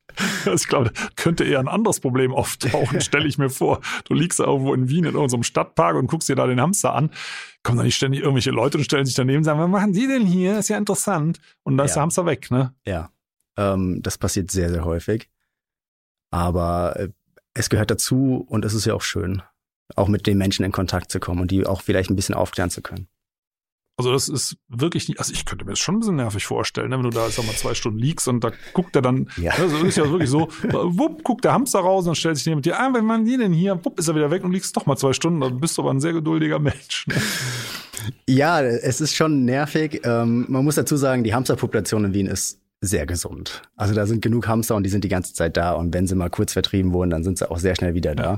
Ich glaube, könnte eher ein anderes Problem auftauchen, stelle ich mir vor. Du liegst irgendwo in Wien in irgendeinem Stadtpark und guckst dir da den Hamster an. Kommen da nicht ständig irgendwelche Leute und stellen sich daneben und sagen, was machen die denn hier? Ist ja interessant. Und dann ist der Hamster weg, ne? Ja, das passiert sehr, sehr häufig. Aber es gehört dazu und es ist ja auch schön, auch mit den Menschen in Kontakt zu kommen und die auch vielleicht ein bisschen aufklären zu können. Also das ist wirklich nicht, also ich könnte mir das schon ein bisschen nervig vorstellen, ne? Wenn du da, sag mal, 2 Stunden liegst und da guckt er dann, also ist ja wirklich so, wupp, guckt der Hamster raus und stellt sich neben dir, was machen die denn hier? Wupp, ist er wieder weg und liegst doch mal 2 Stunden, dann bist du aber ein sehr geduldiger Mensch. Ne? Ja, es ist schon nervig. Man muss dazu sagen, die Hamsterpopulation in Wien ist sehr gesund. Also da sind genug Hamster und die sind die ganze Zeit da und wenn sie mal kurz vertrieben wurden, dann sind sie auch sehr schnell wieder da.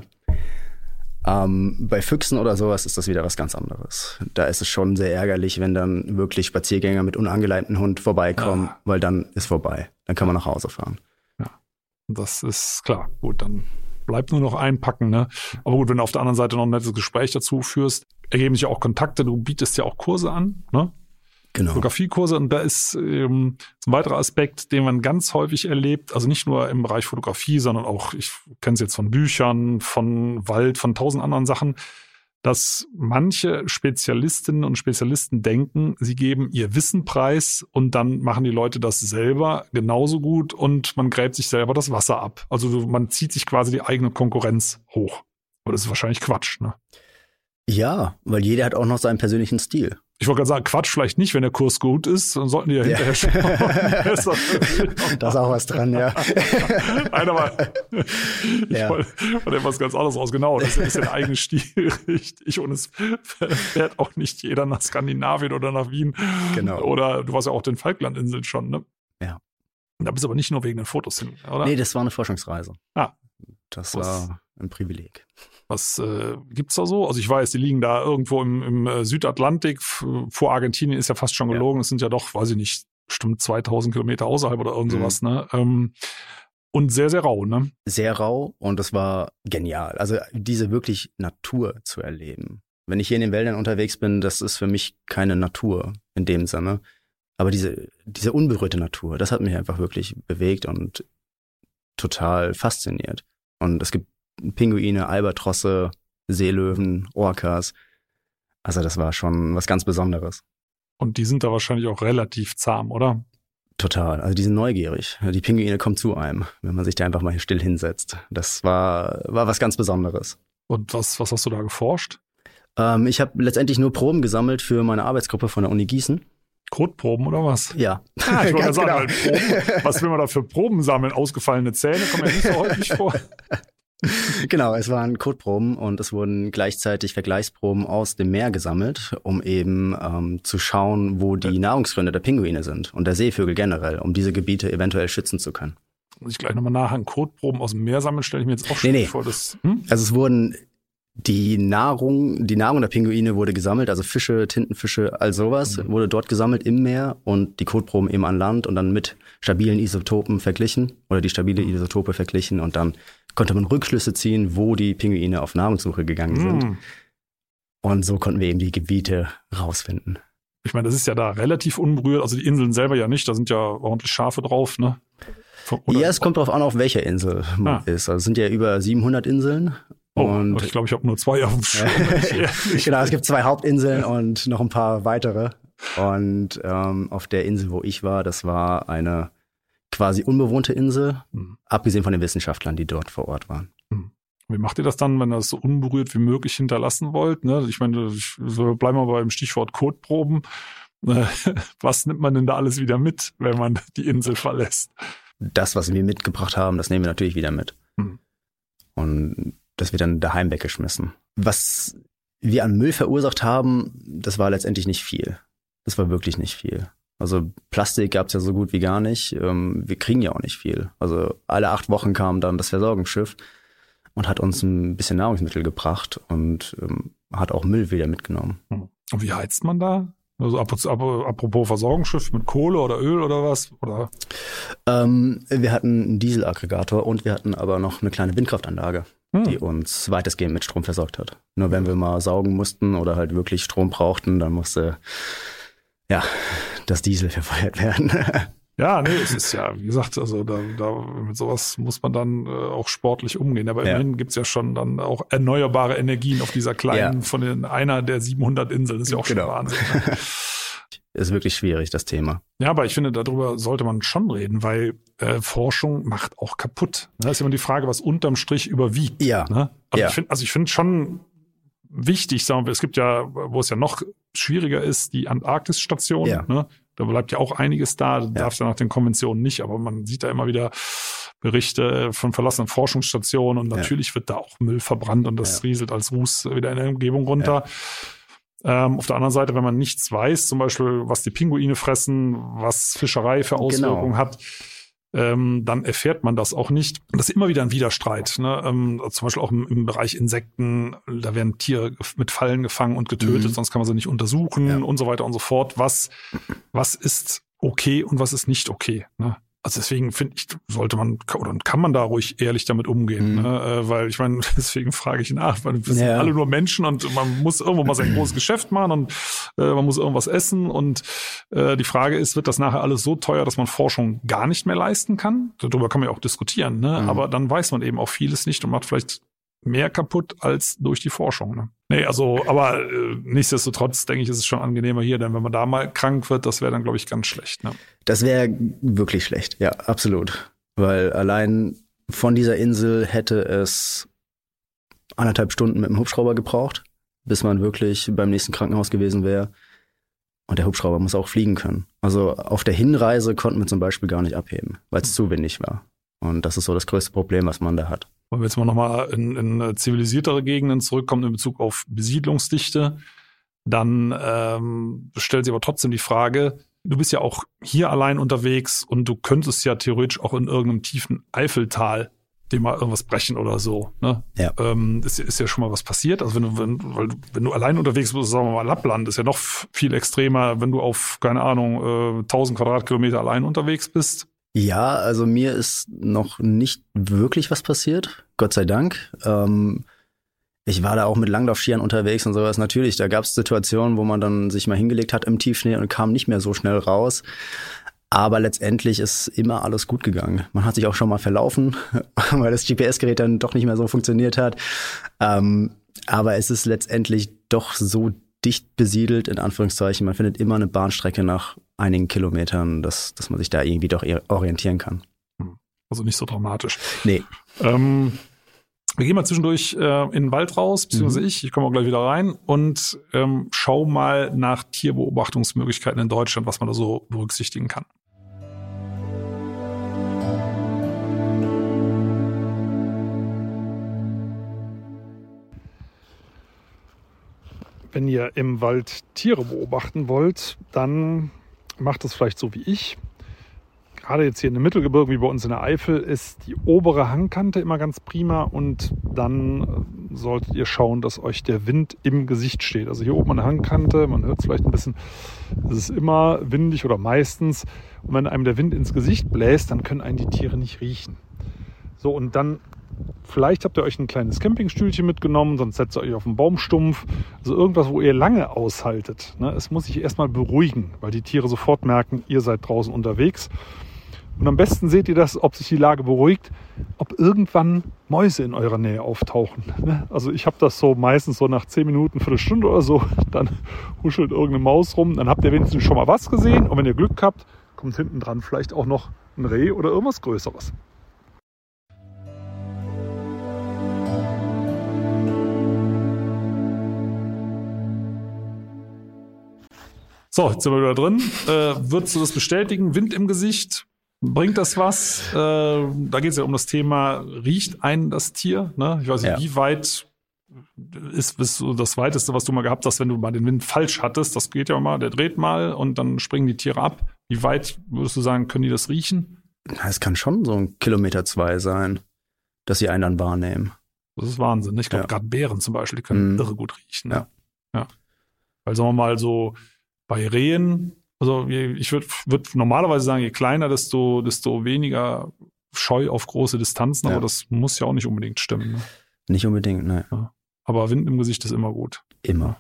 Bei Füchsen oder sowas ist das wieder was ganz anderes. Da ist es schon sehr ärgerlich, wenn dann wirklich Spaziergänger mit unangeleimtem Hund vorbeikommen, weil dann ist vorbei. Dann kann man nach Hause fahren. Ja, das ist klar. Gut, dann bleibt nur noch einpacken, ne? Aber gut, wenn du auf der anderen Seite noch ein nettes Gespräch dazu führst, ergeben sich ja auch Kontakte. Du bietest ja auch Kurse an, ne? Genau. Fotografiekurse und da ist ein weiterer Aspekt, den man ganz häufig erlebt, also nicht nur im Bereich Fotografie, sondern auch, ich kenne es jetzt von Büchern, von Wald, von 1000 anderen Sachen, dass manche Spezialistinnen und Spezialisten denken, sie geben ihr Wissen preis und dann machen die Leute das selber genauso gut und man gräbt sich selber das Wasser ab. Also man zieht sich quasi die eigene Konkurrenz hoch. Aber das ist wahrscheinlich Quatsch, ne? Ja, weil jeder hat auch noch seinen persönlichen Stil. Ich wollte gerade sagen, Quatsch vielleicht nicht, wenn der Kurs gut ist, dann sollten die ja hinterher schauen. Da ist auch was dran, ja. Nein, aber ich wollte etwas ganz anderes raus. Genau, das ist der eigene Stil, richtig. Und es fährt auch nicht jeder nach Skandinavien oder nach Wien. Genau. Oder du warst ja auch den Falklandinseln schon, ne? Ja. Da bist du aber nicht nur wegen den Fotos hin, oder? Nee, das war eine Forschungsreise. Das Was? war ein Privileg. Was gibt's da so? Also ich weiß, die liegen da irgendwo im Südatlantik. Vor Argentinien ist ja fast schon gelogen. Es sind ja doch, weiß ich nicht, bestimmt 2000 Kilometer außerhalb oder irgend sowas, ne? Und sehr, sehr rau, ne? Sehr rau und es war genial. Also diese wirklich Natur zu erleben. Wenn ich hier in den Wäldern unterwegs bin, das ist für mich keine Natur in dem Sinne. Aber diese unberührte Natur, das hat mich einfach wirklich bewegt und total fasziniert. Und es gibt Pinguine, Albatrosse, Seelöwen, Orcas. Also das war schon was ganz Besonderes. Und die sind da wahrscheinlich auch relativ zahm, oder? Total. Also die sind neugierig. Die Pinguine kommen zu einem, wenn man sich da einfach mal still hinsetzt. Das war was ganz Besonderes. Und was hast du da geforscht? Ich habe letztendlich nur Proben gesammelt für meine Arbeitsgruppe von der Uni Gießen. Kotproben oder was? Ja. Ich wollte ganz sagen, genau. halt Proben. Was will man da für Proben sammeln? Ausgefallene Zähne kommen ja nicht so häufig vor. Genau, es waren Kotproben und es wurden gleichzeitig Vergleichsproben aus dem Meer gesammelt, um eben zu schauen, wo die Nahrungsgründe der Pinguine sind und der Seevögel generell, um diese Gebiete eventuell schützen zu können. Muss ich gleich nochmal nachhaken. Kotproben aus dem Meer sammeln, stelle ich mir jetzt auch schwierig vor. Das, Also es wurden die Nahrung der Pinguine wurde gesammelt, also Fische, Tintenfische, all sowas wurde dort gesammelt im Meer und die Kotproben eben an Land und dann mit stabilen Isotopen verglichen oder die stabile Isotope verglichen und dann konnte man Rückschlüsse ziehen, wo die Pinguine auf Nahrungssuche gegangen sind. Und so konnten wir eben die Gebiete rausfinden. Ich meine, das ist ja da relativ unberührt, also die Inseln selber ja nicht, da sind ja ordentlich Schafe drauf, ne? Ja, es kommt darauf an, auf welcher Insel man ist. Also es sind ja über 700 Inseln. Und ich glaube, ich habe nur 2 auf dem Schirm. Genau, es gibt 2 Hauptinseln und noch ein paar weitere. Und auf der Insel, wo ich war, das war eine quasi unbewohnte Insel, abgesehen von den Wissenschaftlern, die dort vor Ort waren. Wie macht ihr das dann, wenn ihr das so unberührt wie möglich hinterlassen wollt? Ne? Ich meine, bleiben wir beim Stichwort Kotproben. Was nimmt man denn da alles wieder mit, wenn man die Insel verlässt? Das, was wir mitgebracht haben, das nehmen wir natürlich wieder mit. Und das wird dann daheim weggeschmissen. Was wir an Müll verursacht haben, das war letztendlich nicht viel. Das war wirklich nicht viel. Also Plastik gab es ja so gut wie gar nicht. Wir kriegen ja auch nicht viel. Also alle 8 Wochen kam dann das Versorgungsschiff und hat uns ein bisschen Nahrungsmittel gebracht und hat auch Müll wieder mitgenommen. Und wie heizt man da? Also apropos Versorgungsschiff mit Kohle oder Öl oder was? Oder? Wir hatten einen Dieselaggregator und wir hatten aber noch eine kleine Windkraftanlage, die uns weitestgehend mit Strom versorgt hat. Nur wenn wir mal saugen mussten oder halt wirklich Strom brauchten, dann musste das Diesel verfeuert werden. Ja, nee, es ist ja, wie gesagt, also da mit sowas muss man dann auch sportlich umgehen. Aber immerhin gibt's ja schon dann auch erneuerbare Energien auf dieser kleinen, von einer der 700 Inseln. Das ist ja auch schon Wahnsinn. Ne? Ist wirklich schwierig, das Thema. Ja, aber ich finde, darüber sollte man schon reden, weil Forschung macht auch kaputt. Da ist immer die Frage, was unterm Strich überwiegt. Ja. Ne? Ich finde schon wichtig, sagen wir, es gibt ja, wo es ja noch schwieriger ist, die Antarktisstation. Ja. Ne? Da bleibt ja auch einiges da, darf ja nach den Konventionen nicht, aber man sieht da immer wieder Berichte von verlassenen Forschungsstationen und natürlich wird da auch Müll verbrannt und das rieselt als Ruß wieder in der Umgebung runter. Auf der anderen Seite, wenn man nichts weiß, zum Beispiel, was die Pinguine fressen, was Fischerei für Auswirkungen hat, dann erfährt man das auch nicht. Das ist immer wieder ein Widerstreit. Ne? Zum Beispiel auch im Bereich Insekten, da werden Tiere mit Fallen gefangen und getötet, sonst kann man sie nicht untersuchen und so weiter und so fort. Was ist okay und was ist nicht okay? Ne? Also deswegen finde ich, sollte man oder kann man da ruhig ehrlich damit umgehen, ne? Weil ich meine, deswegen frage ich nach, weil wir sind alle nur Menschen und man muss irgendwo mal sein großes Geschäft machen und man muss irgendwas essen und die Frage ist, wird das nachher alles so teuer, dass man Forschung gar nicht mehr leisten kann? Darüber kann man ja auch diskutieren, ne? Aber dann weiß man eben auch vieles nicht und macht vielleicht mehr kaputt als durch die Forschung. Ne? Nee, also, aber nichtsdestotrotz denke ich, ist es schon angenehmer hier, denn wenn man da mal krank wird, das wäre dann, glaube ich, ganz schlecht. Ne? Das wäre wirklich schlecht, ja, absolut. Weil allein von dieser Insel hätte es 1,5 Stunden mit dem Hubschrauber gebraucht, bis man wirklich beim nächsten Krankenhaus gewesen wäre. Und der Hubschrauber muss auch fliegen können. Also auf der Hinreise konnten wir zum Beispiel gar nicht abheben, weil es zu windig war. Und das ist so das größte Problem, was man da hat. Wenn wir jetzt mal nochmal in zivilisiertere Gegenden zurückkommen in Bezug auf Besiedlungsdichte, dann stellt sich aber trotzdem die Frage, du bist ja auch hier allein unterwegs und du könntest ja theoretisch auch in irgendeinem tiefen Eifeltal dir mal irgendwas brechen oder so. Ne? Ja. Ist ja schon mal was passiert. Also wenn du allein unterwegs bist, sagen wir mal Lappland, ist ja noch viel extremer, wenn du auf, keine Ahnung, 1000 Quadratkilometer allein unterwegs bist. Ja, also mir ist noch nicht wirklich was passiert, Gott sei Dank. Ich war da auch mit Langlaufskiern unterwegs und sowas. Natürlich, da gab es Situationen, wo man dann sich mal hingelegt hat im Tiefschnee und kam nicht mehr so schnell raus. Aber letztendlich ist immer alles gut gegangen. Man hat sich auch schon mal verlaufen, weil das GPS-Gerät dann doch nicht mehr so funktioniert hat. Aber es ist letztendlich doch so dicht besiedelt, in Anführungszeichen. Man findet immer eine Bahnstrecke nach einigen Kilometern, dass man sich da irgendwie doch orientieren kann. Also nicht so dramatisch. Nee. Wir gehen mal zwischendurch in den Wald raus, beziehungsweise ich komme auch gleich wieder rein und schau mal nach Tierbeobachtungsmöglichkeiten in Deutschland, was man da so berücksichtigen kann. Wenn ihr im Wald Tiere beobachten wollt, dann macht es vielleicht so wie ich. Gerade jetzt hier in den Mittelgebirgen, wie bei uns in der Eifel, ist die obere Hangkante immer ganz prima und dann solltet ihr schauen, dass euch der Wind im Gesicht steht. Also hier oben an der Hangkante, man hört es vielleicht ein bisschen, es ist immer windig oder meistens. Und wenn einem der Wind ins Gesicht bläst, dann können einen die Tiere nicht riechen. So, und dann vielleicht habt ihr euch ein kleines Campingstühlchen mitgenommen, sonst setzt ihr euch auf einen Baumstumpf. Also irgendwas, wo ihr lange aushaltet. Ne? Es muss sich erstmal beruhigen, weil die Tiere sofort merken, ihr seid draußen unterwegs. Und am besten seht ihr das, ob sich die Lage beruhigt, ob irgendwann Mäuse in eurer Nähe auftauchen. Ne? Also ich habe das so meistens so nach 10 Minuten, Viertelstunde oder so, dann huschelt irgendeine Maus rum. Dann habt ihr wenigstens schon mal was gesehen. Und wenn ihr Glück habt, kommt hinten dran vielleicht auch noch ein Reh oder irgendwas Größeres. So, jetzt sind wir wieder drin. Würdest du das bestätigen? Wind im Gesicht? Bringt das was? Da geht es ja um das Thema, riecht einen das Tier? Ne? Ich weiß nicht, wie weit ist das Weiteste, was du mal gehabt hast, wenn du mal den Wind falsch hattest? Das geht ja mal, der dreht mal und dann springen die Tiere ab. Wie weit würdest du sagen, können die das riechen? Es kann schon so 1,2 Kilometer sein, dass sie einen dann wahrnehmen. Das ist Wahnsinn. Ich glaube, gerade Bären zum Beispiel, die können irre gut riechen. Ne? Ja. Weil sagen wir mal so, bei Rehen, also ich würde normalerweise sagen, je kleiner, desto weniger Scheu auf große Distanzen, aber das muss ja auch nicht unbedingt stimmen. Ne? Nicht unbedingt, nein. Ja. Aber Wind im Gesicht ist immer gut. Immer.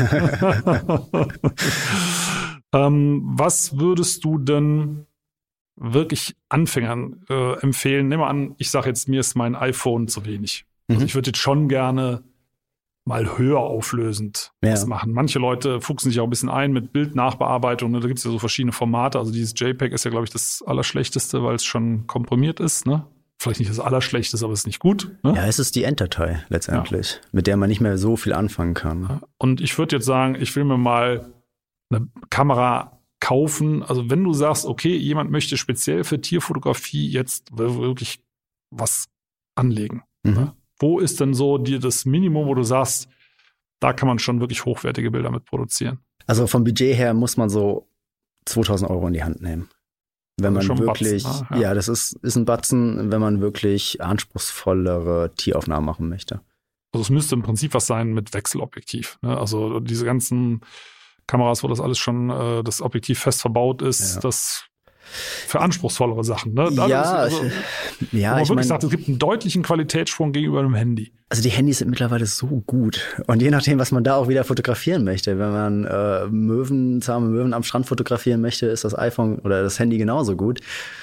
Was würdest du denn wirklich Anfängern empfehlen. Nimm mal an, ich sage jetzt, mir ist mein iPhone zu wenig. Also ich würde jetzt schon gerne mal höher auflösend was machen. Manche Leute fuchsen sich auch ein bisschen ein mit Bildnachbearbeitung. Da gibt es ja so verschiedene Formate. Also dieses JPEG ist ja, glaube ich, das Allerschlechteste, weil es schon komprimiert ist, ne? Vielleicht nicht das Allerschlechteste, aber es ist nicht gut. Ne? Ja, es ist die Enddatei letztendlich, mit der man nicht mehr so viel anfangen kann. Und ich würde jetzt sagen, ich will mir mal eine Kamera kaufen. Also wenn du sagst, okay, jemand möchte speziell für Tierfotografie jetzt wirklich was anlegen. Ne? Wo ist denn so dir das Minimum, wo du sagst, da kann man schon wirklich hochwertige Bilder mit produzieren? Also vom Budget her muss man so 2.000 € in die Hand nehmen. Wenn also man wirklich, Batzen, ja, das ist ein Batzen, wenn man wirklich anspruchsvollere Tieraufnahmen machen möchte. Also es müsste im Prinzip was sein mit Wechselobjektiv. Ne? Also diese ganzen Kameras, wo das alles schon, das Objektiv fest verbaut ist, das für anspruchsvollere Sachen. Ne? Wo man wirklich sagt, es gibt einen deutlichen Qualitätssprung gegenüber einem Handy. Also die Handys sind mittlerweile so gut. Und je nachdem, was man da auch wieder fotografieren möchte. Wenn man zahme Möwen am Strand fotografieren möchte, ist das iPhone oder das Handy genauso gut.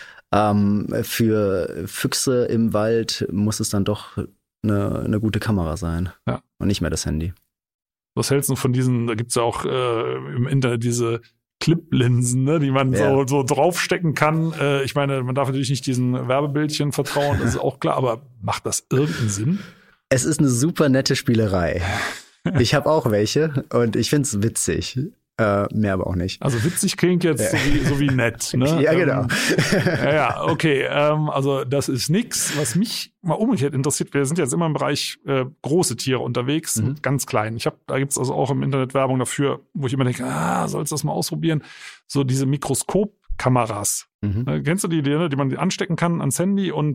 Für Füchse im Wald muss es dann doch eine gute Kamera sein. Ja. Und nicht mehr das Handy. Was hältst du von diesen, da gibt es ja auch im Internet diese Clip-Linsen, ne, die man so draufstecken kann. Ich meine, man darf natürlich nicht diesen Werbebildchen vertrauen, das ist auch klar, aber macht das irgendeinen Sinn? Es ist eine super nette Spielerei. Ich habe auch welche und ich finde es witzig. Mehr aber auch nicht. Also witzig klingt jetzt so wie nett, ne? Ja, genau. Okay. Also das ist nix. Was mich mal umgekehrt interessiert, wir sind jetzt immer im Bereich große Tiere unterwegs, ganz klein. Da gibt's also auch im Internet Werbung dafür, wo ich immer denke, sollst du das mal ausprobieren? So diese Mikroskopkameras. Kennst du die man anstecken kann ans Handy und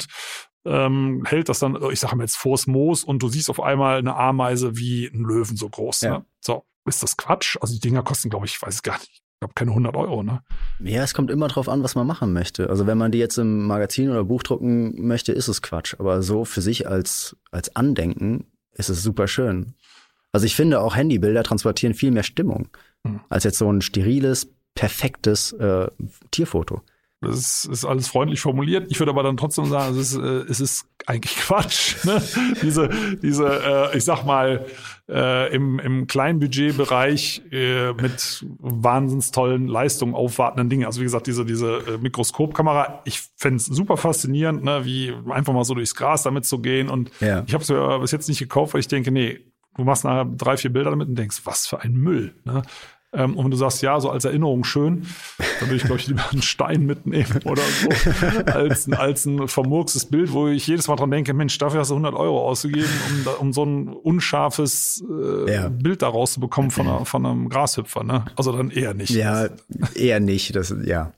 hält das dann, ich sage mal jetzt vors Moos und du siehst auf einmal eine Ameise wie ein Löwen so groß. Ja. Ne? So. Ist das Quatsch? Also die Dinger kosten, glaube ich weiß es gar nicht. Ich glaube keine 100 €, ne? Ja, es kommt immer drauf an, was man machen möchte. Also wenn man die jetzt im Magazin oder Buch drucken möchte, ist es Quatsch. Aber so für sich als Andenken ist es super schön. Also ich finde auch Handybilder transportieren viel mehr Stimmung als jetzt so ein steriles, perfektes Tierfoto. Das ist alles freundlich formuliert. Ich würde aber dann trotzdem sagen, es ist eigentlich Quatsch. Ne? Diese, ich sag mal, im Kleinbudgetbereich mit wahnsinns tollen Leistungen aufwartenden Dingen. Also wie gesagt, diese Mikroskopkamera, ich fände es super faszinierend, ne? Wie einfach mal so durchs Gras damit zu gehen. Und ich habe es mir bis jetzt nicht gekauft, weil ich denke, nee, du machst nachher 3-4 Bilder damit und denkst, was für ein Müll. Ne? Und wenn du sagst, ja, so als Erinnerung schön, dann würde ich, glaube ich, lieber einen Stein mitnehmen oder so, als ein vermurkstes Bild, wo ich jedes Mal dran denke, Mensch, dafür hast du 100 € ausgegeben, um so ein unscharfes Bild da rauszubekommen von einem Grashüpfer, ne? Also dann eher nicht. Ja, eher nicht, ja.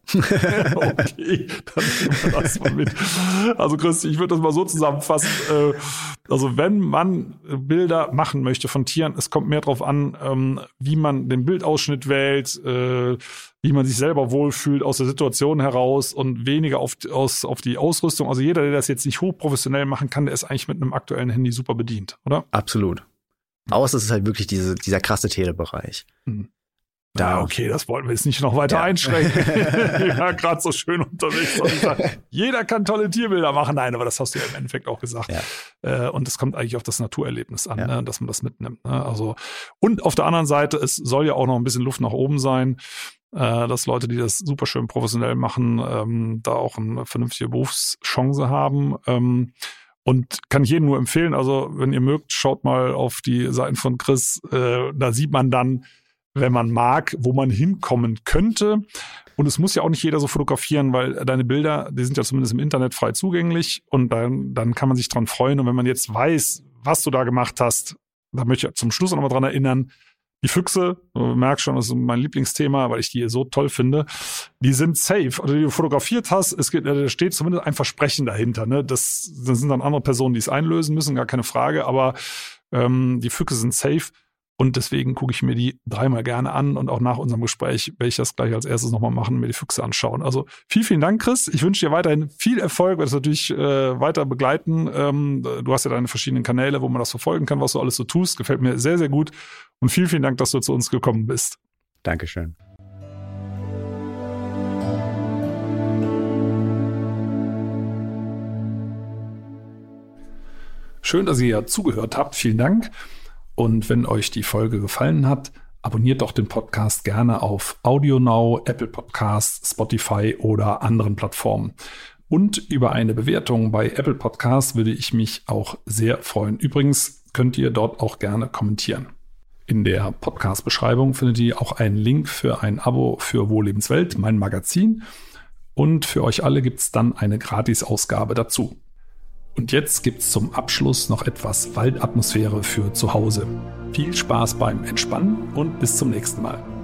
Okay, dann nehmen wir das mal mit. Also Chris, ich würde das mal so zusammenfassen, also wenn man Bilder machen möchte von Tieren, es kommt mehr drauf an, wie man den Bildausschnitt wählt, wie man sich selber wohlfühlt aus der Situation heraus und weniger auf die Ausrüstung. Also jeder, der das jetzt nicht hochprofessionell machen kann, der ist eigentlich mit einem aktuellen Handy super bedient, oder? Absolut. Außer es ist halt wirklich dieser krasse Telebereich. Ja, okay, das wollen wir jetzt nicht noch weiter einschränken. Ja, gerade so schön unterwegs. Jeder kann tolle Tierbilder machen. Nein, aber das hast du ja im Endeffekt auch gesagt. Ja. Und es kommt eigentlich auf das Naturerlebnis an, ne, dass man das mitnimmt. Ne? Also, und auf der anderen Seite, es soll ja auch noch ein bisschen Luft nach oben sein, dass Leute, die das super schön professionell machen, da auch eine vernünftige Berufschance haben. Und kann ich jedem nur empfehlen, also wenn ihr mögt, schaut mal auf die Seiten von Chris. Da sieht man dann, wenn man mag, wo man hinkommen könnte. Und es muss ja auch nicht jeder so fotografieren, weil deine Bilder, die sind ja zumindest im Internet frei zugänglich und dann kann man sich dran freuen. Und wenn man jetzt weiß, was du da gemacht hast, da möchte ich zum Schluss auch nochmal dran erinnern, die Füchse, du merkst schon, das ist mein Lieblingsthema, weil ich die so toll finde, die sind safe. Oder die du fotografiert hast, da steht zumindest ein Versprechen dahinter. Ne? Das sind dann andere Personen, die es einlösen müssen, gar keine Frage, aber die Füchse sind safe. Und deswegen gucke ich mir die 3-mal gerne an und auch nach unserem Gespräch werde ich das gleich als erstes nochmal machen, mir die Füchse anschauen. Also vielen Dank, Chris. Ich wünsche dir weiterhin viel Erfolg, werde das natürlich weiter begleiten. Du hast ja deine verschiedenen Kanäle, wo man das verfolgen kann, was du alles so tust. Gefällt mir sehr, sehr gut. Und vielen Dank, dass du zu uns gekommen bist. Dankeschön. Schön, dass ihr zugehört habt. Vielen Dank. Und wenn euch die Folge gefallen hat, abonniert doch den Podcast gerne auf AudioNow, Apple Podcasts, Spotify oder anderen Plattformen. Und über eine Bewertung bei Apple Podcasts würde ich mich auch sehr freuen. Übrigens könnt ihr dort auch gerne kommentieren. In der Podcast-Beschreibung findet ihr auch einen Link für ein Abo für Wohllebenswelt, mein Magazin. Und für euch alle gibt es dann eine Gratis-Ausgabe dazu. Und jetzt gibt es zum Abschluss noch etwas Waldatmosphäre für zu Hause. Viel Spaß beim Entspannen und bis zum nächsten Mal.